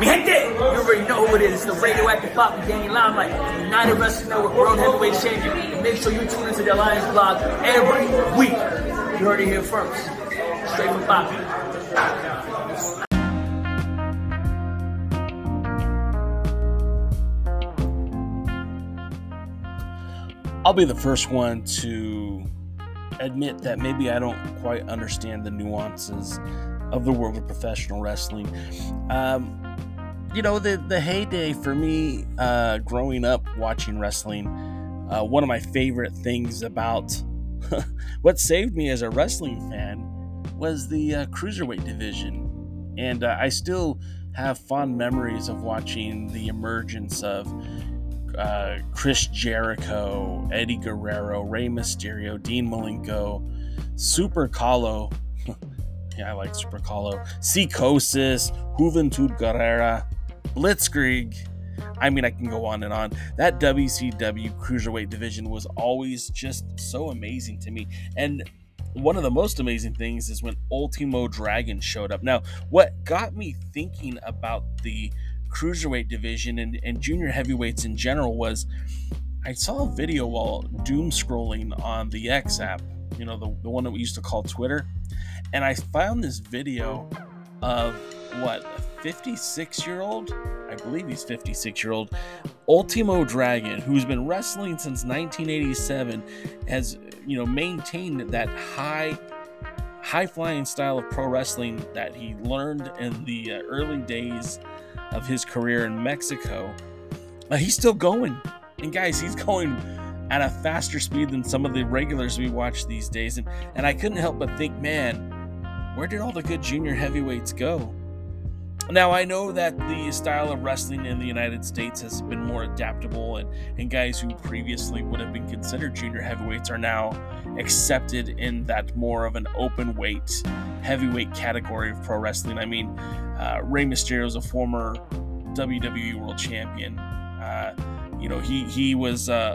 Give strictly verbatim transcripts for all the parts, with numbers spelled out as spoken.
Mi gente, you already know who it is. It's the radioactive pop with Danny Limelight, United Wrestling Network World Heavyweight Champion. And make sure you tune into the Alliance blog every week. You heard it here first. Straight from Bobby. I'll be the first one to admit that maybe I don't quite understand the nuances of the world of professional wrestling. Um, you know, the, the heyday for me, uh, growing up watching wrestling, uh, one of my favorite things about what saved me as a wrestling fan was the uh, cruiserweight division. And uh, I still have fond memories of watching the emergence of Uh, Chris Jericho, Eddie Guerrero, Rey Mysterio, Dean Malenko, Super Calo. Yeah, I like Super Calo. Psicosis, Juventud Guerrera, Blitzkrieg. I mean, I can go on and on. That W C W Cruiserweight division was always just so amazing to me. And one of the most amazing things is when Ultimo Dragon showed up. Now, what got me thinking about the Cruiserweight division and, and junior heavyweights in general was I saw a video while doom scrolling on the X app, you know, the, the one that we used to call Twitter, and I found this video of what, a fifty-six year old, I believe he's fifty-six year old Ultimo Dragon, who's been wrestling since nineteen eighty-seven, has, you know, maintained that high high flying style of pro wrestling that he learned in the uh, early days of his career in Mexico. Uh, he's still going, and guys, he's going at a faster speed than some of the regulars we watch these days. And and I couldn't help but think, man, where did all the good junior heavyweights go? Now, I know that the style of wrestling in the United States has been more adaptable, and, and guys who previously would have been considered junior heavyweights are now accepted in that more of an open weight, heavyweight category of pro wrestling. I mean, uh, Rey Mysterio is a former W W E World Champion. Uh, you know, he, he was... Uh,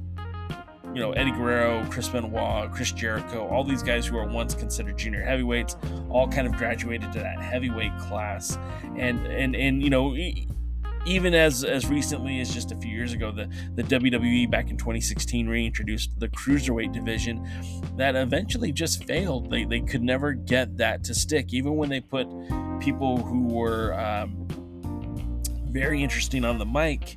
You know, Eddie Guerrero, Chris Benoit, Chris Jericho, all these guys who are once considered junior heavyweights, all kind of graduated to that heavyweight class. And, and, and you know, even as, as recently as just a few years ago, the, the W W E back in twenty sixteen reintroduced the Cruiserweight division that eventually just failed. They, they could never get that to stick, even when they put people who were um, very interesting on the mic,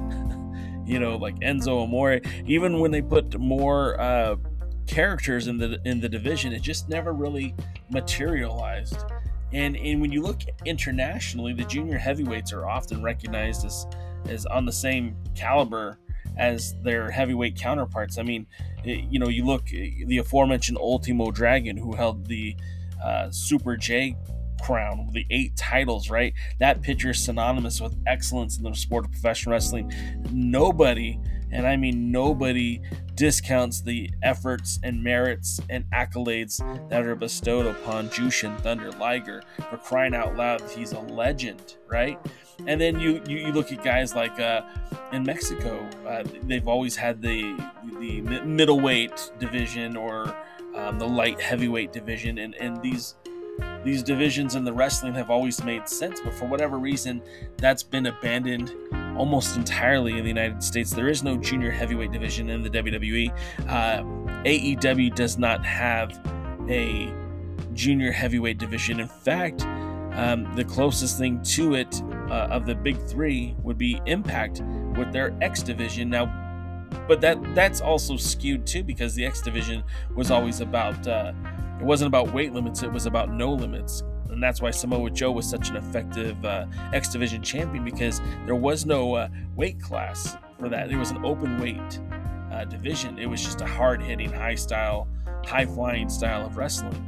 you know, like Enzo Amore. Even when they put more uh, characters in the in the division, it just never really materialized. And and when you look internationally, the junior heavyweights are often recognized as as on the same caliber as their heavyweight counterparts. I mean, it, you know, you look the aforementioned Ultimo Dragon, who held the uh, Super J crown with the eight titles, right? That picture is synonymous with excellence in the sport of professional wrestling. Nobody, and I mean nobody, discounts the efforts and merits and accolades that are bestowed upon Jushin Thunder Liger. For crying out loud, he's a legend, right? And then you you, you look at guys like uh, in Mexico, uh, they've always had the the middleweight division or um, the light heavyweight division, and and these These divisions in the wrestling have always made sense, but for whatever reason, that's been abandoned almost entirely in the United States. There is no junior heavyweight division in the W W E. Uh, A E W does not have a junior heavyweight division. In fact, um, the closest thing to it uh, of the big three would be Impact with their X division. Now, but that that's also skewed too, because the X division was always about uh, it wasn't about weight limits, it was about no limits. And that's why Samoa Joe was such an effective uh, X division champion, because there was no uh, weight class for that. It was an open weight uh, division. It was just a hard hitting, high style, high flying style of wrestling.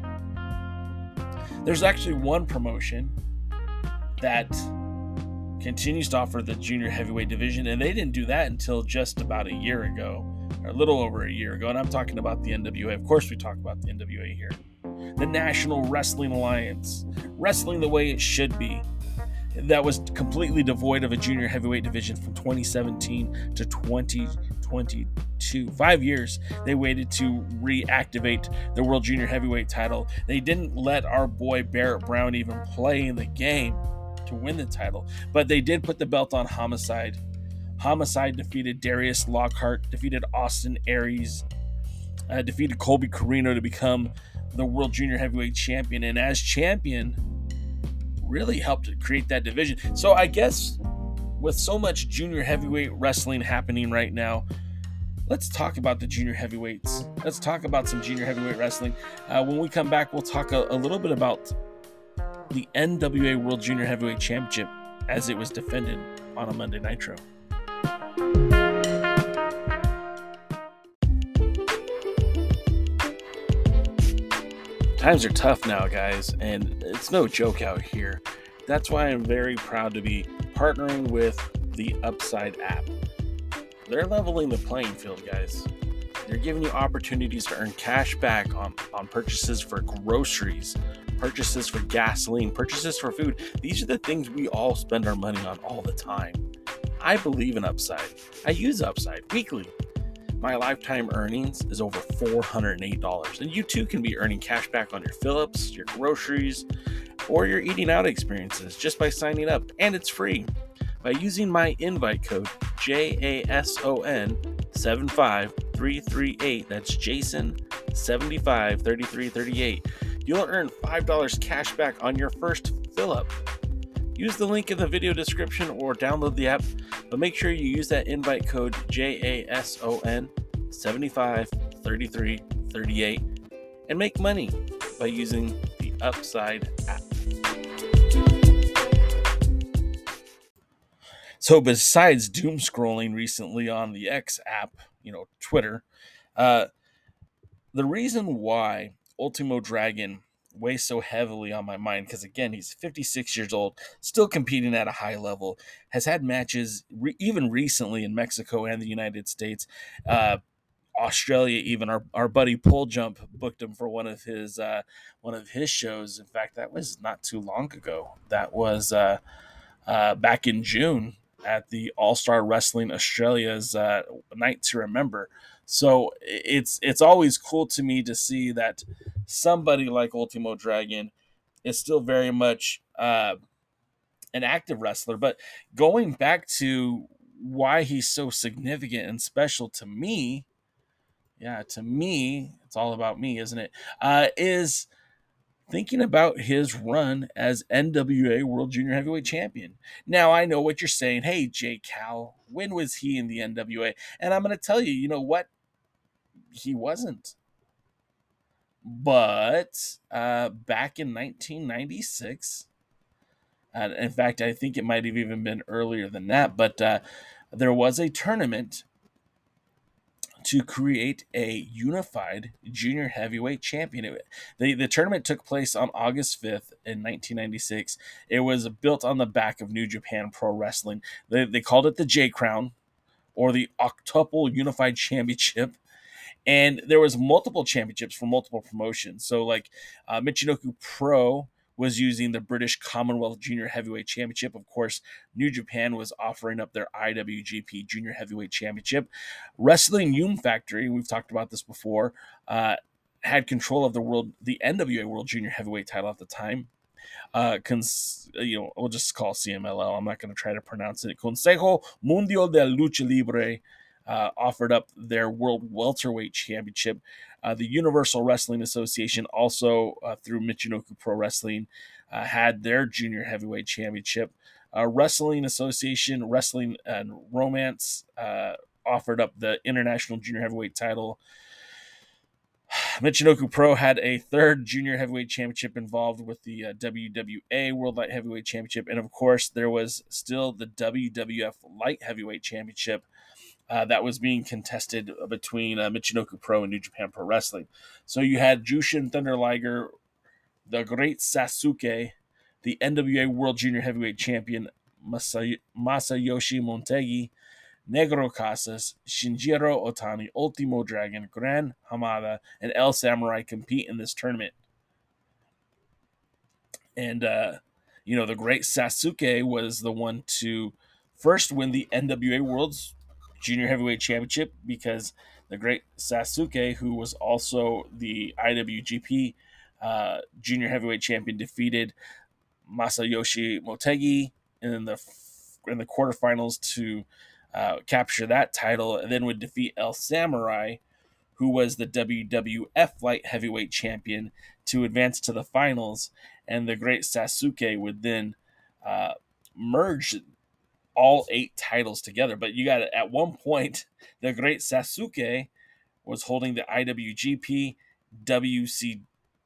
There's actually one promotion that continues to offer the junior heavyweight division, and they didn't do that until just about a year ago, or a little over a year ago, and I'm talking about the N W A. Of course we talk about the N W A here. The National Wrestling Alliance, wrestling the way it should be. That was completely devoid of a junior heavyweight division from twenty seventeen to twenty twenty-two. Five years they waited to reactivate the World Junior Heavyweight title. They didn't let our boy Barrett Brown even play in the game to win the title. But they did put the belt on Homicide. Homicide defeated Darius Lockhart, defeated Austin Aries, uh, defeated Colby Corino to become the World Junior Heavyweight Champion. And as champion, really helped to create that division. So I guess with so much junior heavyweight wrestling happening right now, let's talk about the junior heavyweights. Let's talk about some junior heavyweight wrestling. Uh, when we come back, we'll talk a, a little bit about the N W A World Junior Heavyweight Championship as it was defended on a Monday Nitro. Times are tough now, guys, and it's no joke out here. That's why I'm very proud to be partnering with the Upside app. They're leveling the playing field, guys. They're giving you opportunities to earn cash back on, on purchases for groceries, purchases for gasoline, purchases for food. These are the things we all spend our money on all the time. I believe in Upside. I use Upside weekly. My lifetime earnings is over four hundred eight dollars, and you too can be earning cash back on your fill-ups, your groceries, or your eating out experiences just by signing up, and it's free. By using my invite code J A S O N seven five three three eight, that's Jason seventy-five thirty-three thirty-eight, you'll earn five dollars cash back on your first fill-up. Use the link in the video description or download the app, but make sure you use that invite code J A S O N seventy-five thirty-three thirty-eight and make money by using the Upside app. So besides doom scrolling recently on the X app, you know, Twitter, uh, the reason why Ultimo Dragon weighs so heavily on my mind, because again, he's fifty-six years old, still competing at a high level, has had matches re- even recently in Mexico and the United States, uh, Australia. Even our, our buddy Pull Jump booked him for one of his uh, one of his shows. In fact, that was not too long ago. That was uh, uh, back in June at the All Star Wrestling Australia's uh, Night to Remember. So it's it's always cool to me to see that somebody like Ultimo Dragon is still very much uh, an active wrestler. But going back to why he's so significant and special to me, yeah, to me, it's all about me, isn't it? Uh, is thinking about his run as N W A World Junior Heavyweight Champion. Now, I know what you're saying. Hey, J Cal, when was he in the N W A? And I'm going to tell you, you know what? He wasn't. But uh, back in nineteen ninety-six, and in fact, I think it might have even been earlier than that, but uh, there was a tournament to create a unified junior heavyweight champion. It, the, the tournament took place on August fifth in nineteen ninety-six. It was built on the back of New Japan Pro Wrestling. They, they called it the J-Crown, or the Octuple Unified Championship. And there was multiple championships for multiple promotions. So like uh, Michinoku Pro was using the British Commonwealth Junior Heavyweight Championship. Of course, New Japan was offering up their I W G P Junior Heavyweight Championship. Wrestling Yum Factory, we've talked about this before, uh, had control of the world, the N W A World Junior Heavyweight title at the time. Uh, cons- you know, we'll just call C M L L. I'm not going to try to pronounce it. Consejo Mundial de Lucha Libre Uh, offered up their World Welterweight Championship. Uh, the Universal Wrestling Association, also uh, through Michinoku Pro Wrestling, uh, had their Junior Heavyweight Championship. Uh, Wrestling Association, Wrestling and Romance uh, offered up the International Junior Heavyweight title. Michinoku Pro had a third Junior Heavyweight Championship involved with the uh, W W A World Light Heavyweight Championship. And of course, there was still the W W F Light Heavyweight Championship Uh, that was being contested between uh, Michinoku Pro and New Japan Pro Wrestling. So you had Jushin Thunder Liger, the Great Sasuke, the N W A World Junior Heavyweight Champion Masa- Masayoshi Montegi, Negro Casas, Shinjiro Otani, Ultimo Dragon, Gran Hamada, and El Samurai compete in this tournament. And, uh, you know, the Great Sasuke was the one to first win the N W A World's Junior Heavyweight Championship, because the Great Sasuke, who was also the I W G P uh, Junior Heavyweight Champion, defeated Masayoshi Motegi in the in the quarterfinals to uh, capture that title, and then would defeat El Samurai, who was the W W F light heavyweight champion, to advance to the finals. And the great Sasuke would then uh, merge all eight titles together. But you got at one point, the great Sasuke was holding the I W G P, W C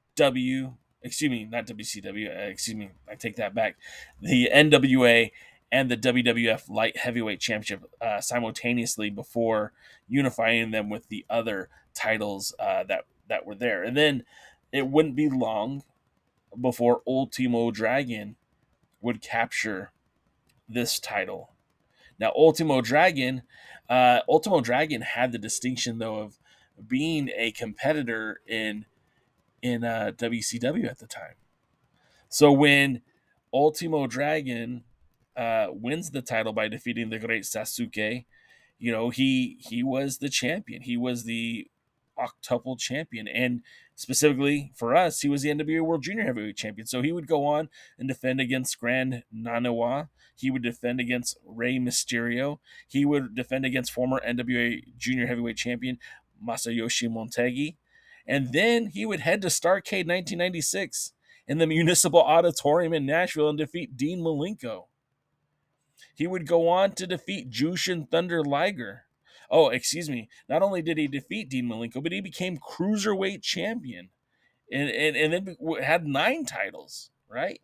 W, excuse me, not W C W, uh, excuse me, I take that back, the N W A and the W W F Light Heavyweight Championship uh, simultaneously before unifying them with the other titles uh, that, that were there. And then it wouldn't be long before Ultimo Dragon would capture this title. Now, Ultimo Dragon, uh, Ultimo Dragon had the distinction, though, of being a competitor in in uh, W C W at the time. So when Ultimo Dragon uh, wins the title by defeating the great Sasuke, you know, he he was the champion. He was the octuple champion. And specifically for us, he was the N W A World Junior Heavyweight Champion. So he would go on and defend against Grand Nanawa. He would defend against Rey Mysterio. He would defend against former N W A Junior Heavyweight Champion Masayoshi Motegi. And then he would head to Starrcade nineteen ninety-six in the Municipal Auditorium in Nashville and defeat Dean Malenko. He would go on to defeat Jushin Thunder Liger. Oh, excuse me. Not only did he defeat Dean Malenko, but he became Cruiserweight Champion and, and, and then had nine titles, right?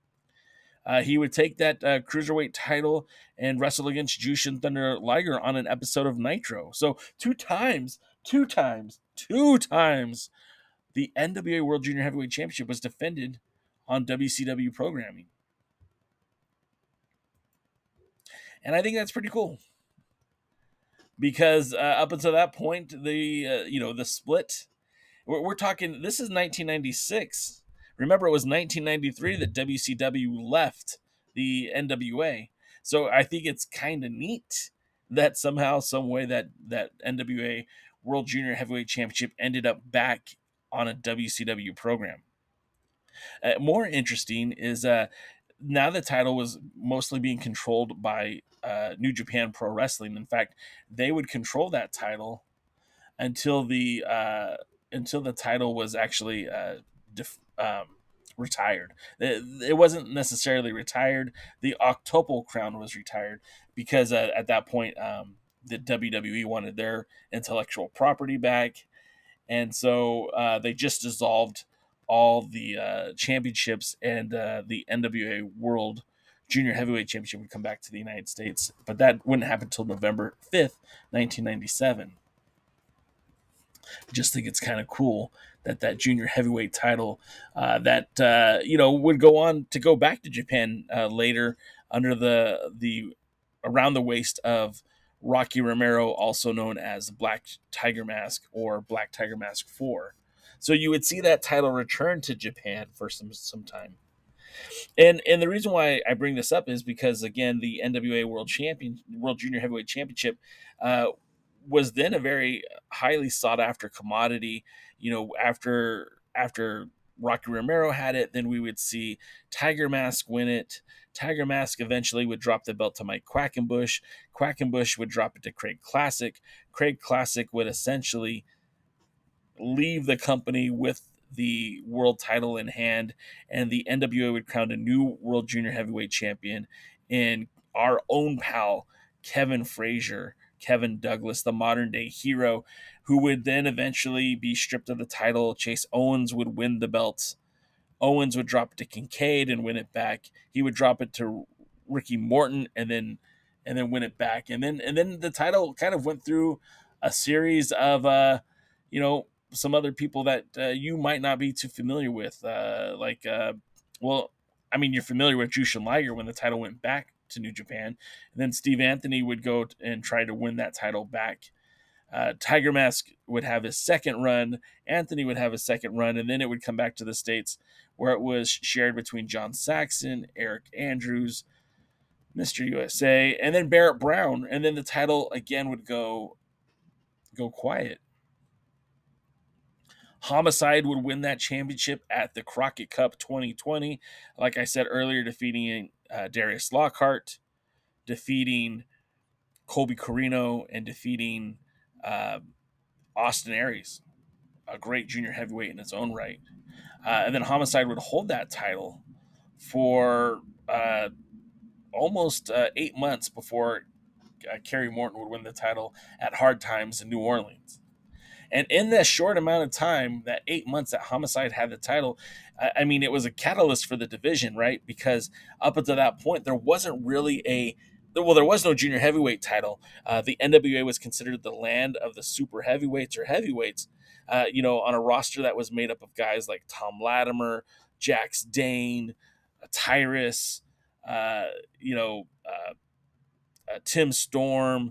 Uh, he would take that uh, Cruiserweight title and wrestle against Jushin Thunder Liger on an episode of Nitro. So two times, two times, two times, the N W A World Junior Heavyweight Championship was defended on W C W programming. And I think that's pretty cool. Because uh, up until that point, the uh, you know the split, we're, we're talking, this is nineteen ninety-six. Remember, it was nineteen ninety-three that W C W left the N W A. So I think it's kind of neat that somehow, some way, that that N W A World Junior Heavyweight Championship ended up back on a W C W program. Uh, more interesting is uh, now the title was mostly being controlled by uh, New Japan Pro Wrestling. In fact, they would control that title until the uh, until the title was actually uh, def- um, retired. It, it wasn't necessarily retired. The octuple crown was retired because uh, at that point um, the W W E wanted their intellectual property back, and so uh, they just dissolved all the uh, championships, and uh, the N W A World Junior Heavyweight Championship would come back to the United States. But that wouldn't happen until November fifth, nineteen ninety-seven. Just think it's kind of cool that that junior heavyweight title uh, that, uh, you know, would go on to go back to Japan uh, later under the, the, around the waist of Rocky Romero, also known as Black Tiger Mask or Black Tiger Mask four. So you would see that title return to Japan for some some time. And and the reason why I bring this up is because, again, the N W A World Champion, World Junior Heavyweight Championship uh, was then a very highly sought after commodity. You know, after after Rocky Romero had it, then we would see Tiger Mask win it. Tiger Mask eventually would drop the belt to Mike Quackenbush. Quackenbush would drop it to Craig Classic. Craig Classic would essentially leave the company with the world title in hand, and the N W A would crown a new World Junior Heavyweight Champion in our own pal, Kevin Frazier, Kevin Douglas, the modern day hero, who would then eventually be stripped of the title. Chase Owens would win the belt. Owens would drop it to Kincaid and win it back. He would drop it to Ricky Morton and then and then win it back. And then and then the title kind of went through a series of uh, you know, some other people that uh, you might not be too familiar with. Uh, like, uh, well, I mean, you're familiar with Jushin Liger when the title went back to New Japan. And then Steve Anthony would go and try to win that title back. Uh, Tiger Mask would have his second run. Anthony would have his second run. And then it would come back to the States where it was shared between John Saxon, Eric Andrews, Mister U S A, and then Barrett Brown. And then the title again would go, go quiet. Homicide would win that championship at the Crockett Cup twenty twenty. Like I said earlier, defeating uh, Darius Lockhart, defeating Colby Corino, and defeating uh, Austin Aries, a great junior heavyweight in its own right. Uh, and then Homicide would hold that title for uh, almost uh, eight months before uh, Kerry Morton would win the title at Hard Times in New Orleans. And in that short amount of time, that eight months that Homicide had the title, I, I mean, it was a catalyst for the division, right? Because up until that point, there wasn't really a well, there was no junior heavyweight title. Uh, the N W A was considered the land of the super heavyweights or heavyweights, uh, you know, on a roster that was made up of guys like Tom Latimer, Jax Dane, uh, Tyrus, uh, you know, uh, uh, Tim Storm,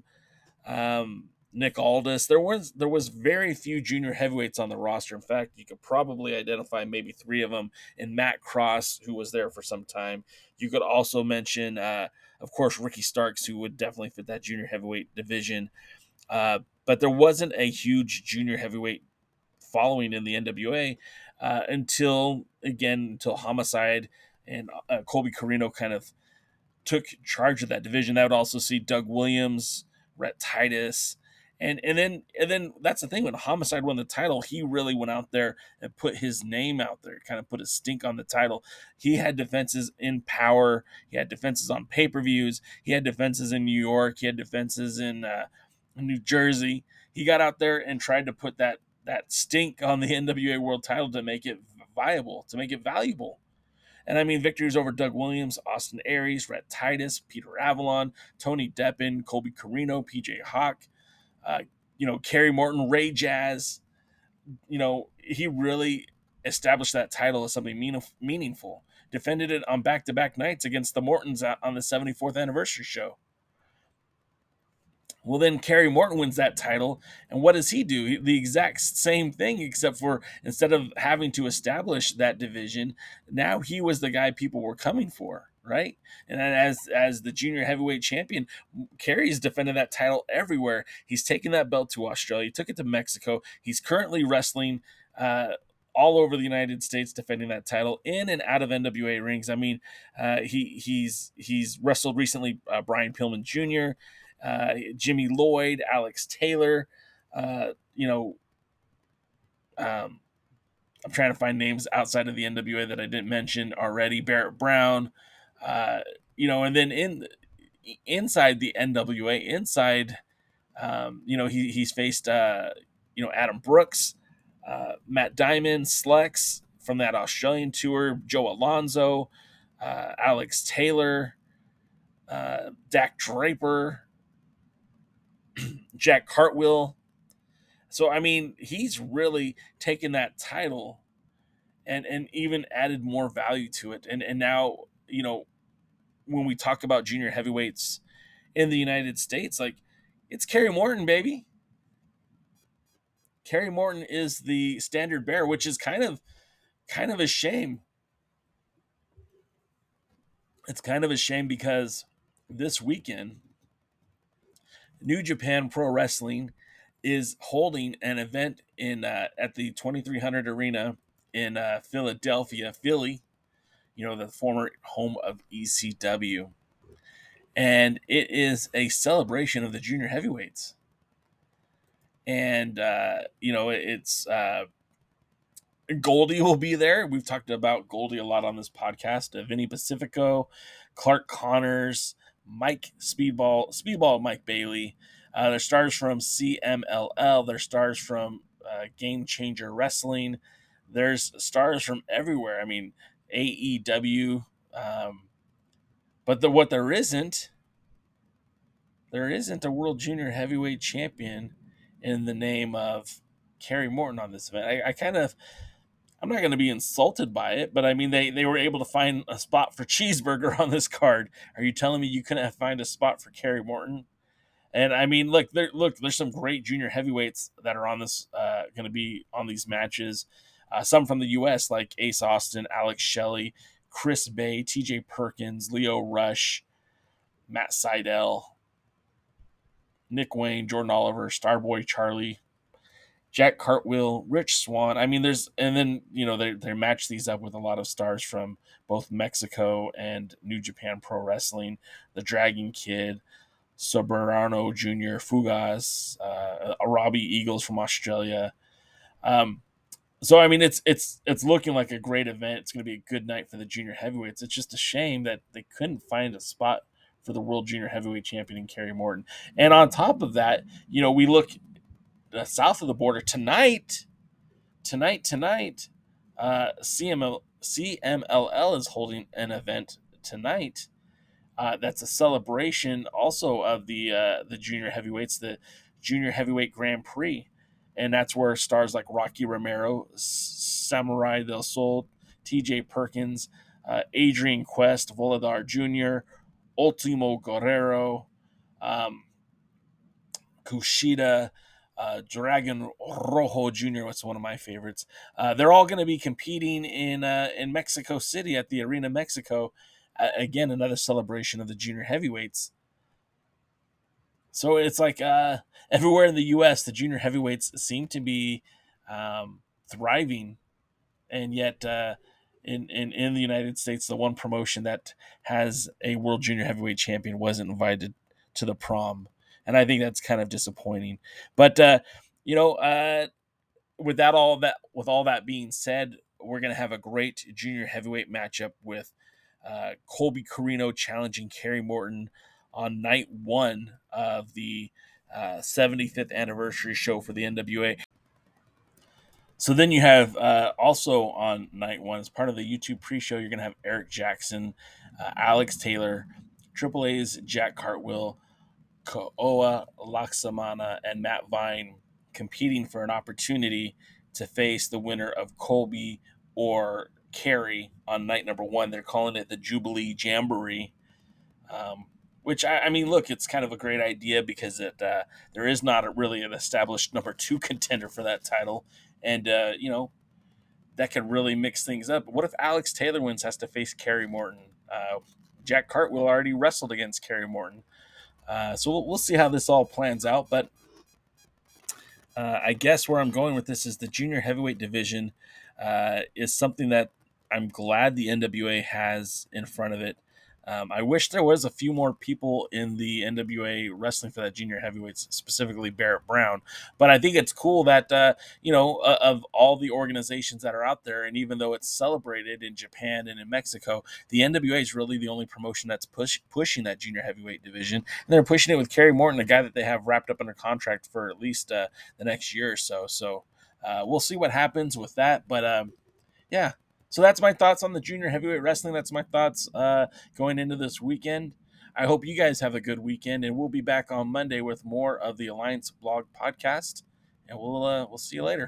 um, Nick Aldis. There was there was very few junior heavyweights on the roster. In fact, you could probably identify maybe three of them in Matt Cross, who was there for some time. You could also mention, uh, of course, Ricky Starks, who would definitely fit that junior heavyweight division. Uh, but there wasn't a huge junior heavyweight following in the N W A uh, until, again, until Homicide and uh, Colby Corino kind of took charge of that division. That would also see Doug Williams, Rhett Titus, and and then and then that's the thing, when Homicide won the title, he really went out there and put his name out there, kind of put a stink on the title. He had defenses in Power, he had defenses on pay-per-views, he had defenses in New York, he had defenses in uh, New Jersey. He got out there and tried to put that that stink on the N W A World Title to make it viable, to make it valuable. And I mean, victories over Doug Williams, Austin Aries, Rhett Titus, Peter Avalon, Tony Deppen, Colby Corino, P J Hawk, uh, you know, Kerry Morton, Ray Jazz. You know, he really established that title as something mean, meaningful. Defended it on back-to-back nights against the Mortons on the seventy-fourth anniversary show. Well, then Kerry Morton wins that title, and what does he do? The exact same thing, except for instead of having to establish that division, now he was the guy people were coming for, right? And as as the junior heavyweight champion, Kerry's defended that title everywhere. He's taken that belt to Australia, took it to Mexico. He's currently wrestling uh, all over the United States, defending that title in and out of N W A rings. I mean, uh, he he's he's wrestled recently uh, Brian Pillman Junior, Uh, Jimmy Lloyd, Alex Taylor, uh, you know, um, I'm trying to find names outside of the N W A that I didn't mention already. Barrett Brown, uh, you know, and then in inside the N W A, inside, um, you know, he he's faced, uh, you know, Adam Brooks, uh, Matt Diamond, Slex from that Australian tour, Joe Alonzo, uh, Alex Taylor, uh, Dak Draper, Jack Cartwheel. So, I mean, he's really taken that title and, and even added more value to it. And, and now, you know, when we talk about junior heavyweights in the United States, like, it's Kerry Morton, baby. Kerry Morton is the standard bearer, which is kind of, kind of a shame. It's kind of a shame because this weekend, New Japan Pro Wrestling is holding an event in uh, at the twenty-three hundred Arena in uh, Philadelphia, Philly, you know, the former home of E C W. And it is a celebration of the junior heavyweights. And, uh, you know, it's uh, Goldie will be there. We've talked about Goldie a lot on this podcast. Uh, Vinny Pacifico, Clark Connors, Mike Speedball, Speedball Mike Bailey. Uh, they're stars from C M L L. They're stars from uh, Game Changer Wrestling. There's stars from everywhere. I mean, A E W. Um, but the, what there isn't, there isn't a World Junior Heavyweight Champion in the name of Kerry Morton on this event. I, I kind of, I'm not going to be insulted by it, but I mean, they, they were able to find a spot for Cheeseburger on this card. Are you telling me you couldn't find a spot for Kerry Morton? And I mean, look, there, look, there's some great junior heavyweights that are on this, uh, going to be on these matches. Uh, some from the U S like Ace Austin, Alex Shelley, Chris Bay, T J Perkins, Leo Rush, Matt Seidel, Nick Wayne, Jordan Oliver, Starboy Charlie, Jack Cartwheel, Rich Swann. I mean, there's, and then, you know, they they match these up with a lot of stars from both Mexico and New Japan Pro Wrestling. The Dragon Kid, Soberano Junior, Fugas, uh, Arabi Eagles from Australia. Um, so I mean, it's it's it's looking like a great event. It's going to be a good night for the junior heavyweights. It's just a shame that they couldn't find a spot for the world junior heavyweight champion in Kerry Morton. And on top of that, you know, we look uh, south of the border tonight. Tonight, tonight, uh, C M L C M L L is holding an event tonight. Uh, that's a celebration also of the uh, the junior heavyweights, the Junior Heavyweight Grand Prix, and that's where stars like Rocky Romero, Samurai del Sol, T J Perkins, uh, Adrian Quest, Volador Junior, Ultimo Guerrero, um, Kushida, uh, Dragon Rojo Junior, what's one of my favorites. Uh, they're all going to be competing in uh, in Mexico City at the Arena Mexico. Uh, again, another celebration of the junior heavyweights. So it's like uh, everywhere in the U S, the junior heavyweights seem to be um, thriving, and yet uh, in, in in the United States, the one promotion that has a world junior heavyweight champion wasn't invited to the prom, and I think that's kind of disappointing. But uh, you know, uh, with that all that with all that being said, we're gonna have a great junior heavyweight matchup with uh, Colby Corino challenging Kerry Morton on night one of the uh, seventy-fifth anniversary show for the N W A. So then you have uh, also on night one, as part of the YouTube pre-show, you're going to have Eric Jackson, uh, Alex Taylor, Triple A's Jack Cartwheel, Koa Laksamana, and Matt Vine competing for an opportunity to face the winner of Colby or Kerry on night number one. They're calling it the Jubilee Jamboree, um, which, I, I mean, look, it's kind of a great idea because it uh, there is not a, really an established number two contender for that title. And, uh, you know, that could really mix things up. But what if Alex Taylor wins, has to face Kerry Morton? Uh, Jack Cartwheel already wrestled against Kerry Morton. Uh, so we'll, we'll see how this all plans out. But uh, I guess where I'm going with this is the junior heavyweight division uh, is something that I'm glad the N W A has in front of it. Um, I wish there was a few more people in the N W A wrestling for that junior heavyweights, specifically Barrett Brown. But I think it's cool that, uh, you know, uh, of all the organizations that are out there, and even though it's celebrated in Japan and in Mexico, the N W A is really the only promotion that's push, pushing that junior heavyweight division. And they're pushing it with Kerry Morton, a guy that they have wrapped up under contract for at least uh, the next year or so. So uh, we'll see what happens with that. But, um, yeah. So that's my thoughts on the junior heavyweight wrestling. That's my thoughts uh, going into this weekend. I hope you guys have a good weekend, and we'll be back on Monday with more of the Alliance Blog podcast, and we'll uh, we'll see you later.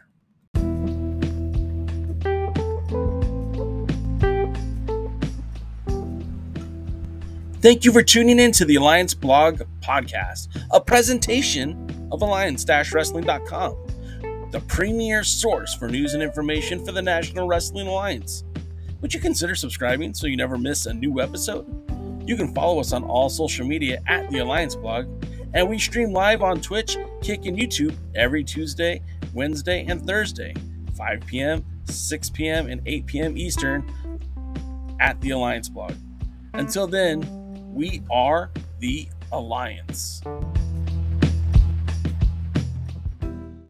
Thank you for tuning in to the Alliance Blog podcast, a presentation of alliance dash wrestling dot com. The premier source for news and information for the National Wrestling Alliance. Would you consider subscribing so you never miss a new episode? You can follow us on all social media at the Alliance Blog, and we stream live on Twitch, Kick, and YouTube every Tuesday, Wednesday, and Thursday, five p.m., six p.m., and eight p.m. Eastern at the Alliance Blog. Until then, we are the Alliance.